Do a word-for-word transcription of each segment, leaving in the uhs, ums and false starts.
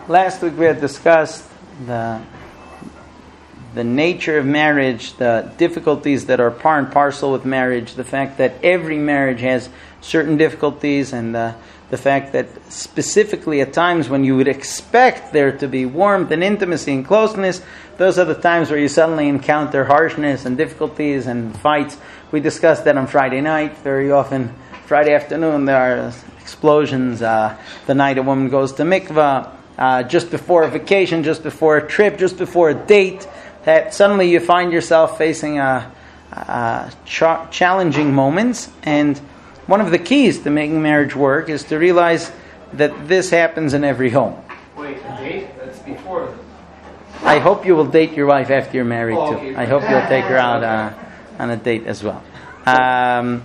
Last week we had discussed the the nature of marriage, the difficulties that are par and parcel with marriage, the fact that every marriage has certain difficulties, and uh, the fact that specifically at times when you would expect there to be warmth and intimacy and closeness, those are the times where you suddenly encounter harshness and difficulties and fights. We discussed that on Friday night. Very often, Friday afternoon, there are explosions. Uh, the night a woman goes to mikvah, uh, just before a vacation, just before a trip, just before a date, that suddenly you find yourself facing a, a ch- challenging moments. And one of the keys to making marriage work is to realize that this happens in every home. Wait, a date? That's before. I hope you will date your wife after you're married oh, too. okay. I hope you'll take her out uh, on a date as well. Um,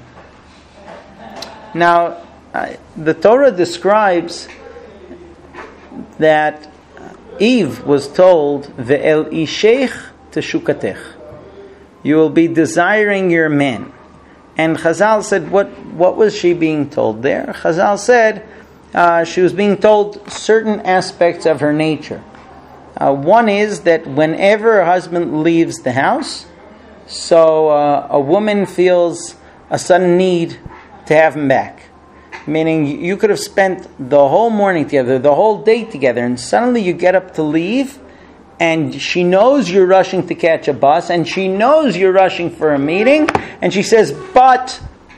now, uh, the Torah describes that Eve was told, "Ve'el isheich teshukatech," you will be desiring your man. And Chazal said, what what was she being told there? Chazal said uh, she was being told certain aspects of her nature. Uh, one is that whenever a husband leaves the house, so uh, a woman feels a sudden need to have him back. Meaning you could have spent the whole morning together, the whole day together, and suddenly you get up to leave, and she knows you're rushing to catch a bus, and she knows you're rushing for a meeting, and she says, but...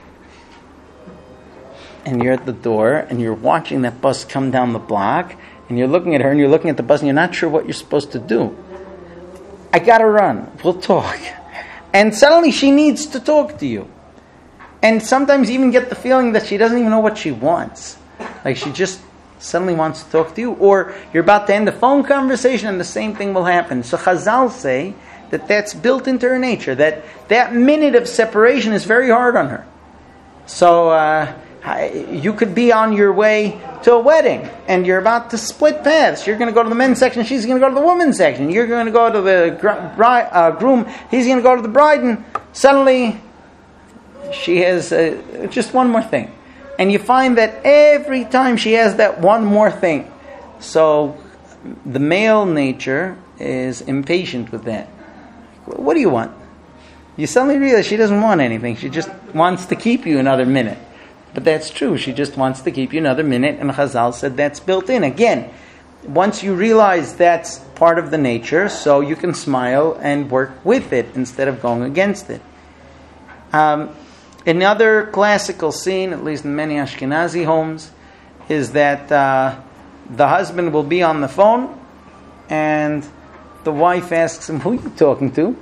And you're at the door, and you're watching that bus come down the block, and you're looking at her, and you're looking at the bus, and you're not sure what you're supposed to do. I gotta run. We'll talk. And suddenly she needs to talk to you. And sometimes you even get the feeling that she doesn't even know what she wants. Like she just suddenly wants to talk to you. Or you're about to end the phone conversation and the same thing will happen. So Chazal say that that's built into her nature. That that minute of separation is very hard on her. So uh, you could be on your way to a wedding and you're about to split paths. You're going to go to the men's section, she's going to go to the women's section. You're going to go to the gr- bride, uh, groom, he's going to go to the bride, and suddenly she has uh, just one more thing. And you find that every time she has that one more thing. So the male nature is impatient with that. What do you want? You suddenly realize she doesn't want anything. She just wants to keep you another minute. But that's true. She just wants to keep you another minute. And Chazal said that's built in. Again, once you realize that's part of the nature, so you can smile and work with it instead of going against it. Um, Another classical scene, at least in many Ashkenazi homes, is that uh, the husband will be on the phone and the wife asks him, "Who are you talking to?"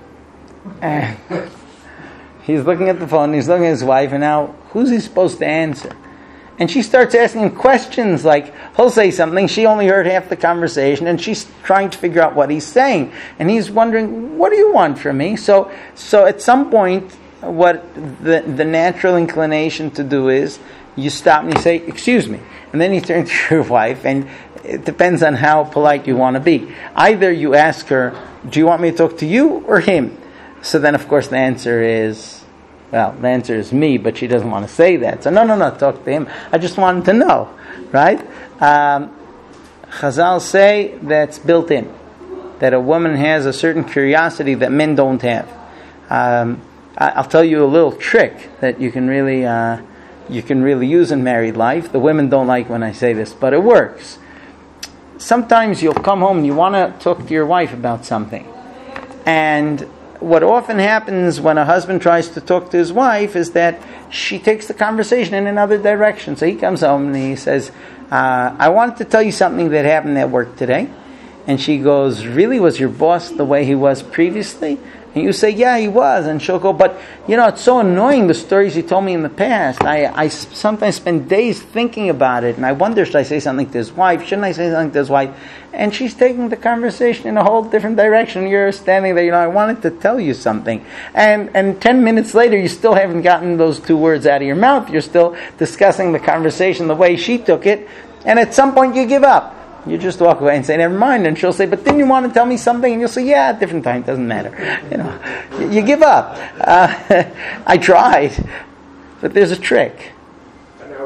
And he's looking at the phone, he's looking at his wife, and now who's he supposed to answer? And she starts asking him questions like, he'll say something, she only heard half the conversation, and she's trying to figure out what he's saying. And he's wondering, what do you want from me? So, so at some point, what the the natural inclination to do is you stop and you say, "Excuse me," and then you turn to your wife, and it depends on how polite you want to be. Either you ask her, "Do you want me to talk to you or him?" So then, of course, the answer is, well, the answer is me, but she doesn't want to say that. So no, no, no, talk to him. I just wanted to know, right? Um, Chazal say that's built in, that a woman has a certain curiosity that men don't have. Um, I'll tell you a little trick that you can really uh, you can really use in married life. The women don't like when I say this, but it works. Sometimes you'll come home and you want to talk to your wife about something. And what often happens when a husband tries to talk to his wife is that she takes the conversation in another direction. So he comes home and he says, uh, "I wanted to tell you something that happened at work today." And she goes, "Really? Was your boss the way he was previously?" And you say, "Yeah, he was." And she'll go, "But, you know, it's so annoying, the stories you told me in the past. I, I sometimes spend days thinking about it. And I wonder, should I say something to his wife? Shouldn't I say something to his wife?" And she's taking the conversation in a whole different direction. You're standing there, you know, "I wanted to tell you something." And and ten minutes later, you still haven't gotten those two words out of your mouth. You're still discussing the conversation the way she took it. And at some point, you give up. You just walk away and say, "Never mind." And she'll say, "But didn't you want to tell me something?" And you'll say, "Yeah, at a different time, doesn't matter." You know, you give up. Uh, I tried, but there's a trick. And are we, are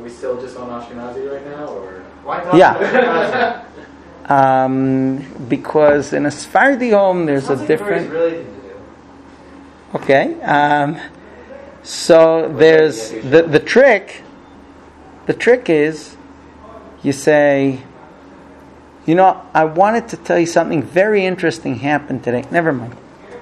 we still just on Ashkenazi right now, or Why talk Yeah. about Um, because in a Sephardi home, there's a Sounds like a very different. Israeli thing to do. Okay. Um, so there's the the trick. The trick is, you say, you know, I wanted to tell you something very interesting happened today. Never mind.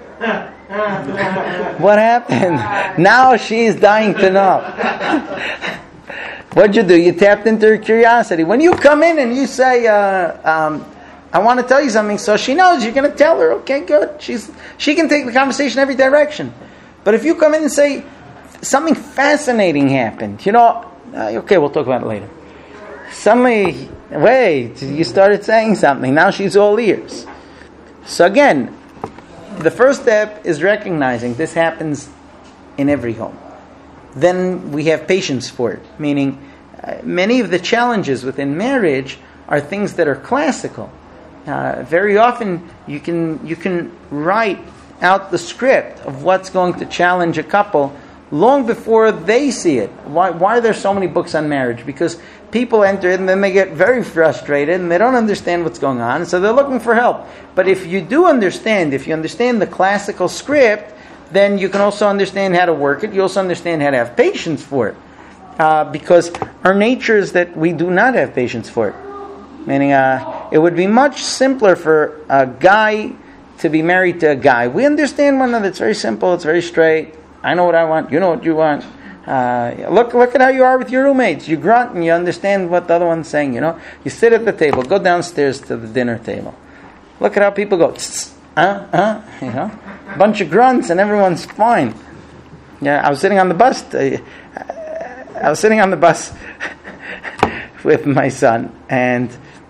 What happened? Now she's dying to know. What'd you do? You tapped into her curiosity. When you come in and you say, uh, um, I want to tell you something, so she knows you're going to tell her. Okay, good. She's She can take the conversation every direction. But if you come in and say, something fascinating happened, you know, uh, okay, we'll talk about it later. Suddenly, wait, you started saying something. Now she's all ears. So again, the first step is recognizing this happens in every home. Then we have patience for it, meaning uh, many of the challenges within marriage are things that are classical. Uh, very often you can you can write out the script of what's going to challenge a couple long before they see it. Why, why are there so many books on marriage? Because people enter it and then they get very frustrated and they don't understand what's going on, so they're looking for help. But if you do understand, if you understand the classical script, then you can also understand how to work it. You also understand how to have patience for it. Uh, because our nature is that we do not have patience for it. Meaning, uh, it would be much simpler for a guy to be married to a guy. We understand one another. It's very simple. It's very straight. I know what I want. You know what you want. Uh, look look at how you are with your roommates. You grunt and you understand what the other one's saying. You know, you sit at the table. Go downstairs to the dinner table. Look at how people go. Tss, uh, uh, you know, bunch of grunts and everyone's fine. Yeah, I was sitting on the bus. To, I was sitting on the bus with my son, and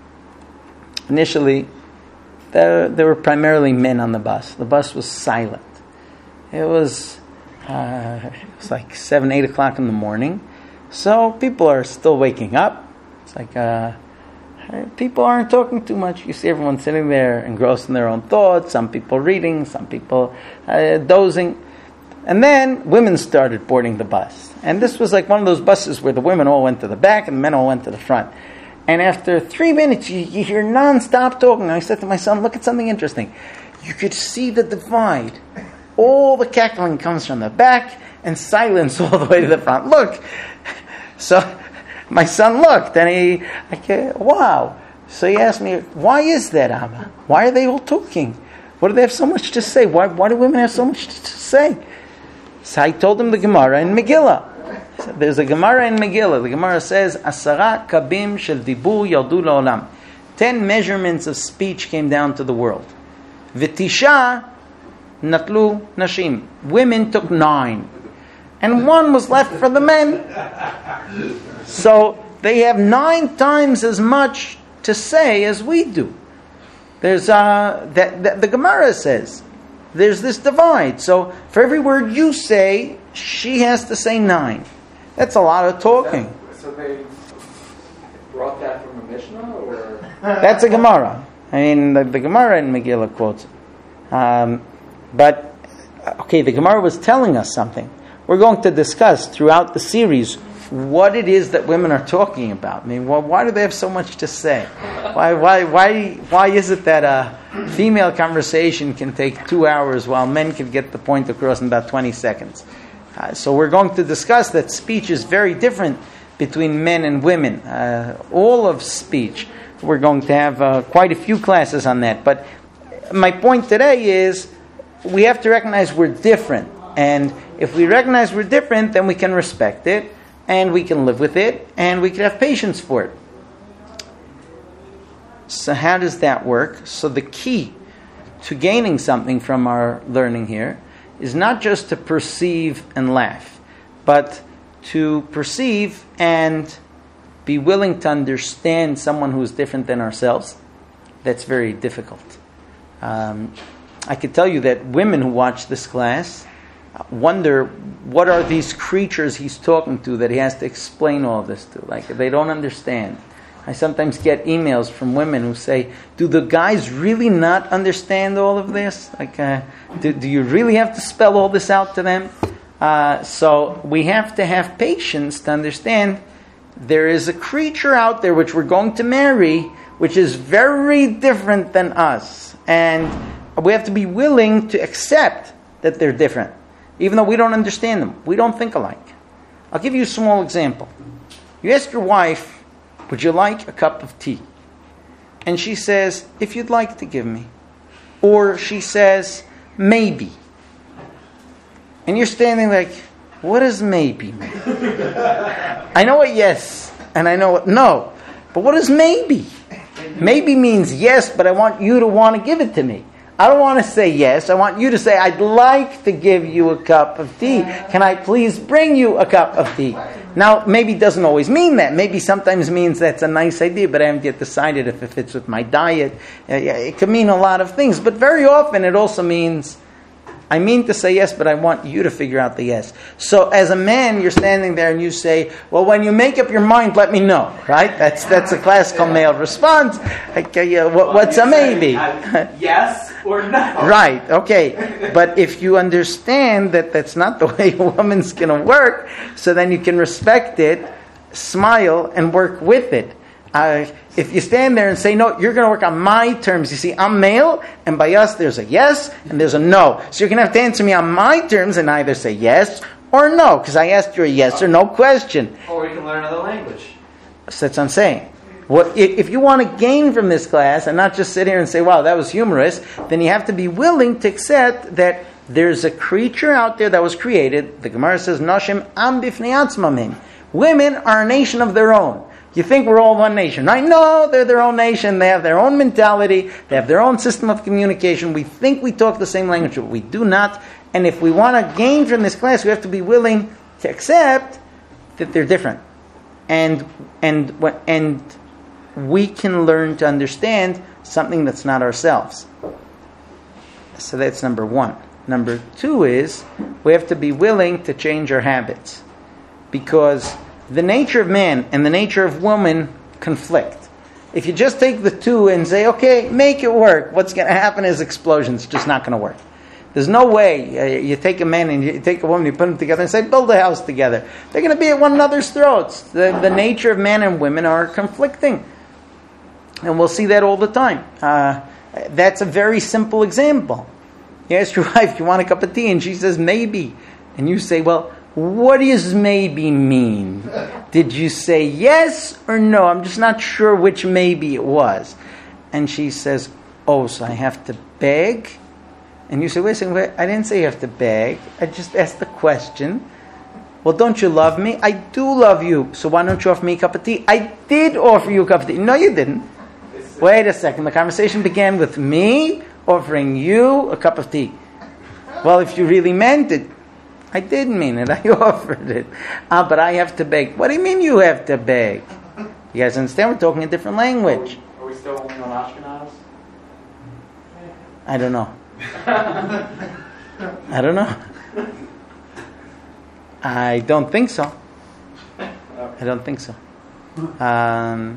initially there, there were primarily men on the bus. The bus was silent. It was uh, it was like seven, eight o'clock in the morning, so people are still waking up. It's like uh, people aren't talking too much. You see everyone sitting there engrossed in their own thoughts. Some people reading, some people uh, dozing. And then women started boarding the bus. And this was like one of those buses where the women all went to the back and the men all went to the front. And after three minutes, you, you hear non-stop talking. I said to my son, look at something interesting. You could see the divide. All the cackling comes from the back and silence all the way to the front. Look. So my son looked and he, like, wow. So he asked me, why is that, Abba? Why are they all talking? What do they have so much to say? Why, why do women have so much to say? So I told him the Gemara in Megillah. So there's a Gemara in Megillah. The Gemara says, Asara kabim shel dibur yaldu la'olam. Ten measurements of speech came down to the world. V'tisha natlu nashim. Women took nine. And one was left for the men. So they have nine times as much to say as we do. There's uh, that, that the Gemara says there's this divide. So for every word you say, she has to say nine. That's a lot of talking. So they brought that from a Mishnah, or That's a Gemara. I mean, the, the Gemara in Megillah quotes it. Um, but okay, the Gemara was telling us something. We're going to discuss throughout the series what it is that women are talking about. I mean, why, why do they have so much to say? Why, why, why, why is it that a female conversation can take two hours while men can get the point across in about twenty seconds? Uh, so we're going to discuss that speech is very different between men and women. Uh, all of speech. We're going to have uh, quite a few classes on that. But my point today is we have to recognize we're different. And if we recognize we're different, then we can respect it. And we can live with it, and we can have patience for it. So how does that work? So the key to gaining something from our learning here is not just to perceive and laugh, but to perceive and be willing to understand someone who is different than ourselves. That's very difficult. Um, I could tell you that women who watch this class wonder what are these creatures he's talking to that he has to explain all this to. Like, they don't understand. I sometimes get emails from women who say, do the guys really not understand all of this? Like, uh, do, do you really have to spell all this out to them? Uh, so we have to have patience to understand there is a creature out there which we're going to marry, which is very different than us. And we have to be willing to accept that they're different, even though we don't understand them. We don't think alike. I'll give you a small example. You ask your wife, would you like a cup of tea? And she says, if you'd like to give me. Or she says, maybe. And you're standing like, what does maybe mean? I know what yes, and I know what no. But what does maybe? Maybe means yes, but I want you to want to give it to me. I don't want to say yes. I want you to say, I'd like to give you a cup of tea. Can I please bring you a cup of tea? Now, maybe doesn't always mean that. Maybe sometimes means that's a nice idea, but I haven't yet decided if it fits with my diet. It could mean a lot of things, but very often it also means, I mean to say yes, but I want you to figure out the yes. So as a man, you're standing there and you say, well, when you make up your mind, let me know, right? That's that's a classical male response. Like, uh, yeah, what, what's a maybe? Yes or no? Right, okay. But if you understand that that's not the way a woman's going to work, so then you can respect it, smile, and work with it. Uh, if you stand there and say, no, you're going to work on my terms. You see, I'm male, and by us there's a yes, and there's a no. So you're going to have to answer me on my terms and either say yes or no, because I asked you a yes or no question. Or you can learn another language. So that's what I'm saying. What, if you want to gain from this class and not just sit here and say, wow, that was humorous, then you have to be willing to accept that there's a creature out there that was created. The Gemara says, Noshim am bifnei atzmam. Women are a nation of their own. You think we're all one nation. I know they're their own nation. They have their own mentality. They have their own system of communication. We think we talk the same language, but we do not. And if we want to gain from this class, we have to be willing to accept that they're different. And and and we can learn to understand something that's not ourselves. So that's number one. Number two is we have to be willing to change our habits. Because the nature of man and the nature of woman conflict. If you just take the two and say, okay, make it work, what's going to happen is explosions. It's just not going to work. There's no way uh, you take a man and you take a woman, you put them together and say, build a house together. They're going to be at one another's throats. The, the nature of man and women are conflicting. And we'll see that all the time. Uh, that's a very simple example. You ask your wife, you want a cup of tea? And she says, maybe. And you say, well, what does maybe mean? Did you say yes or no? I'm just not sure which maybe it was. And she says, oh, so I have to beg? And you say, wait a second, wait, I didn't say you have to beg. I just asked the question. Well, don't you love me? I do love you. So why don't you offer me a cup of tea? I did offer you a cup of tea. No, you didn't. Wait a second. The conversation began with me offering you a cup of tea. Well, if you really meant it, I did mean it. I offered it. Ah, but I have to beg. What do you mean you have to beg? You guys understand? We're talking a different language. Are we still only on Ashkenaz? I don't know. I don't know. I don't think so. I don't think so. Um,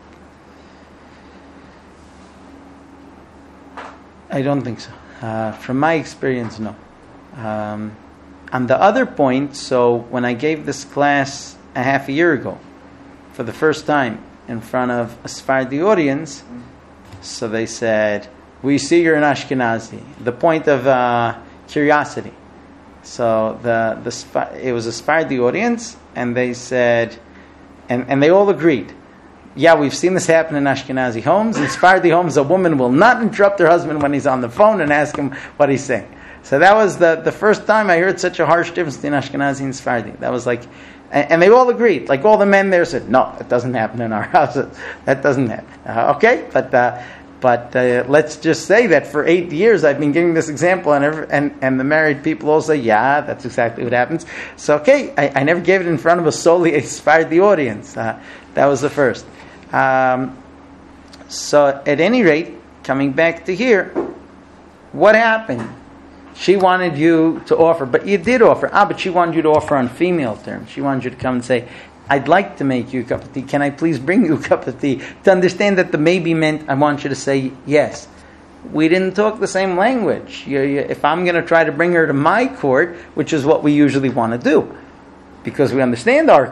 I don't think so. Uh, from my experience, no. Um, On the other point, so when I gave this class a half a year ago, for the first time in front of a Sephardi audience, so they said, we see you're an Ashkenazi. The point of uh, curiosity. So the the it was a Sephardi audience, and they said, and, and they all agreed, yeah, we've seen this happen in Ashkenazi homes. In Sephardi homes, a woman will not interrupt her husband when he's on the phone and ask him what he's saying. So that was the, the first time I heard such a harsh difference between Ashkenazi and Sephardi. That was like, and, and they all agreed. Like all the men there said, no, it doesn't happen in our houses. That doesn't happen. Uh, okay, but uh, but uh, let's just say that for eight years I've been giving this example, and every, and, and the married people all say, yeah, that's exactly what happens. So okay, I, I never gave it in front of a solely a Sephardi audience. Uh, that was the first. Um, so at any rate, coming back to here, what happened? She wanted you to offer, but you did offer. Ah, but she wanted you to offer on female terms. She wanted you to come and say, I'd like to make you a cup of tea. Can I please bring you a cup of tea? To understand that the maybe meant, I want you to say yes. We didn't talk the same language. You, you, if I'm going to try to bring her to my court, which is what we usually want to do, because we understand our court,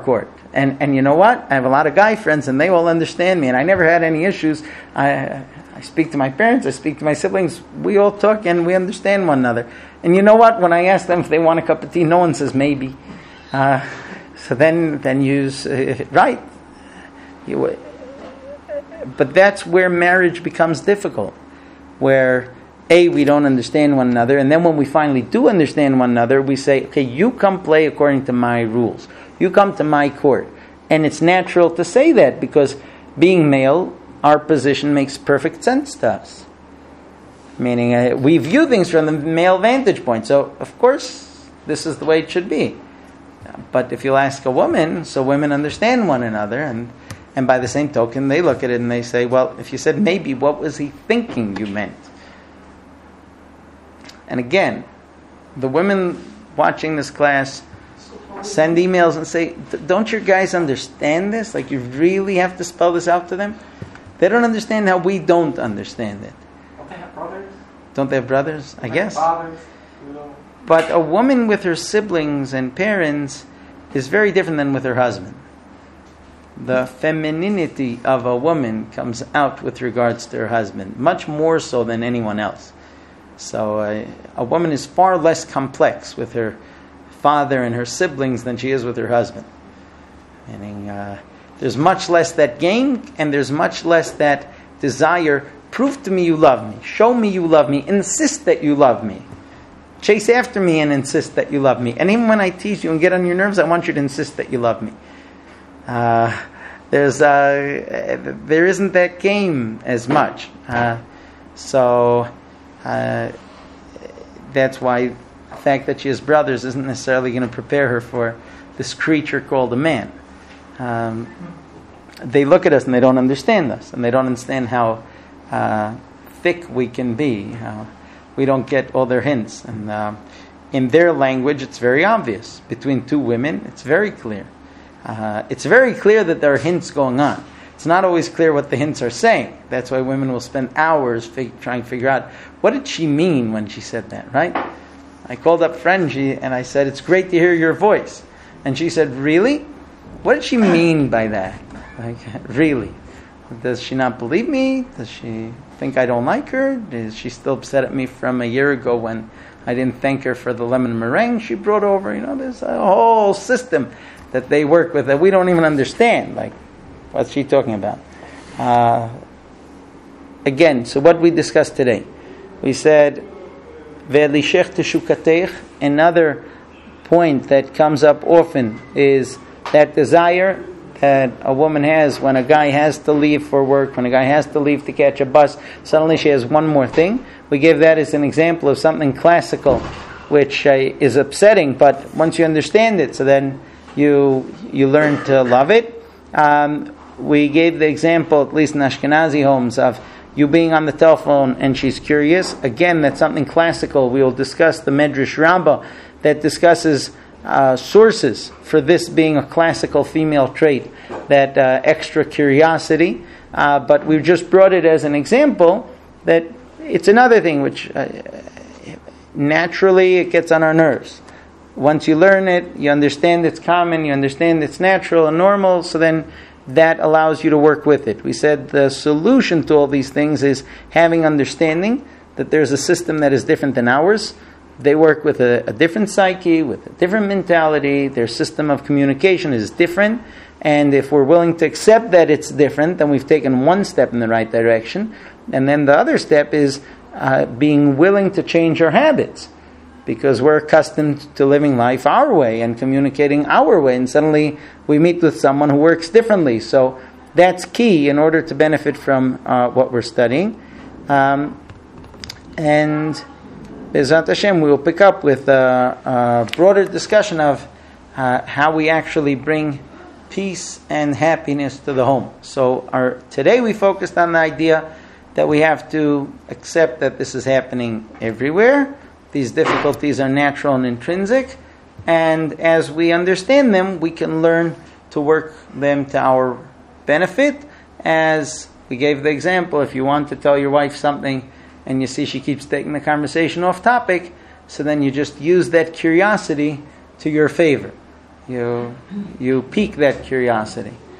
And and you know what? I have a lot of guy friends, and they all understand me, and I never had any issues. I I speak to my parents, I speak to my siblings. We all talk, and we understand one another. And you know what? When I ask them if they want a cup of tea, no one says maybe. Uh, so then then you uh, right. You, but that's where marriage becomes difficult, where A, we don't understand one another, and then when we finally do understand one another, we say, okay, you come play according to my rules. You come to my court. And it's natural to say that because being male, our position makes perfect sense to us. Meaning uh, we view things from the male vantage point. So, of course, this is the way it should be. But if you'll ask a woman, so women understand one another, and, and by the same token, they look at it and they say, well, if you said maybe, what was he thinking you meant? And again, the women watching this class send emails and say, don't your guys understand this? Like, you really have to spell this out to them? They don't understand how we don't understand it. Don't they have brothers? Don't they have brothers? I Like guess. fathers, you know. But a woman with her siblings and parents is very different than with her husband. The femininity of a woman comes out with regards to her husband, much more so than anyone else. So uh, a woman is far less complex with her father and her siblings than she is with her husband. Meaning, uh, there's much less that gain, and there's much less that desire. Prove to me you love me. Show me you love me. Insist that you love me. Chase after me and insist that you love me. And even when I tease you and get on your nerves, I want you to insist that you love me. Uh, there's uh, there isn't that game as much. Uh, so uh, that's why the fact that she has brothers isn't necessarily going to prepare her for this creature called a man. Um, they look at us and they don't understand us, and they don't understand how uh, thick we can be. How we don't get all their hints. And uh, in their language, it's very obvious. Between two women, it's very clear. Uh, it's very clear that there are hints going on. It's not always clear what the hints are saying. That's why women will spend hours fig- trying to figure out, what did she mean when she said that, right? I called up Frenchie and I said, it's great to hear your voice. And she said, really? What did she mean by that? Like, really? Does she not believe me? Does she think I don't like her? Is she still upset at me from a year ago when I didn't thank her for the lemon meringue she brought over? You know, there's a whole system that they work with that we don't even understand. Like, what's she talking about? Uh, again, so what we discussed today, we said, Ve'lishech teshukateich. Another point that comes up often is that desire that a woman has when a guy has to leave for work, when a guy has to leave to catch a bus, suddenly she has one more thing. We gave that as an example of something classical, which uh, is upsetting, but once you understand it, so then you you learn to love it. Um, we gave the example, at least in Ashkenazi homes, of you being on the telephone and she's curious. Again, that's something classical. We will discuss the Medrash Rabbah that discusses uh, sources for this being a classical female trait, that uh, extra curiosity. Uh, but we've just brought it as an example that it's another thing which uh, naturally it gets on our nerves. Once you learn it, you understand it's common, you understand it's natural and normal, so then that allows you to work with it. We said the solution to all these things is having understanding that there's a system that is different than ours. They work with a, a different psyche, with a different mentality. Their system of communication is different. And if we're willing to accept that it's different, then we've taken one step in the right direction. And then the other step is uh, being willing to change our habits. Because we're accustomed to living life our way and communicating our way, and suddenly we meet with someone who works differently. So that's key in order to benefit from uh, what we're studying. Um, and Bezrat Hashem, we will pick up with a, a broader discussion of uh, how we actually bring peace and happiness to the home. So our, today we focused on the idea that we have to accept that this is happening everywhere. These difficulties are natural and intrinsic, and as we understand them, we can learn to work them to our benefit. As we gave the example, if you want to tell your wife something and you see she keeps taking the conversation off topic, so then you just use that curiosity to your favor. You, you pique that curiosity.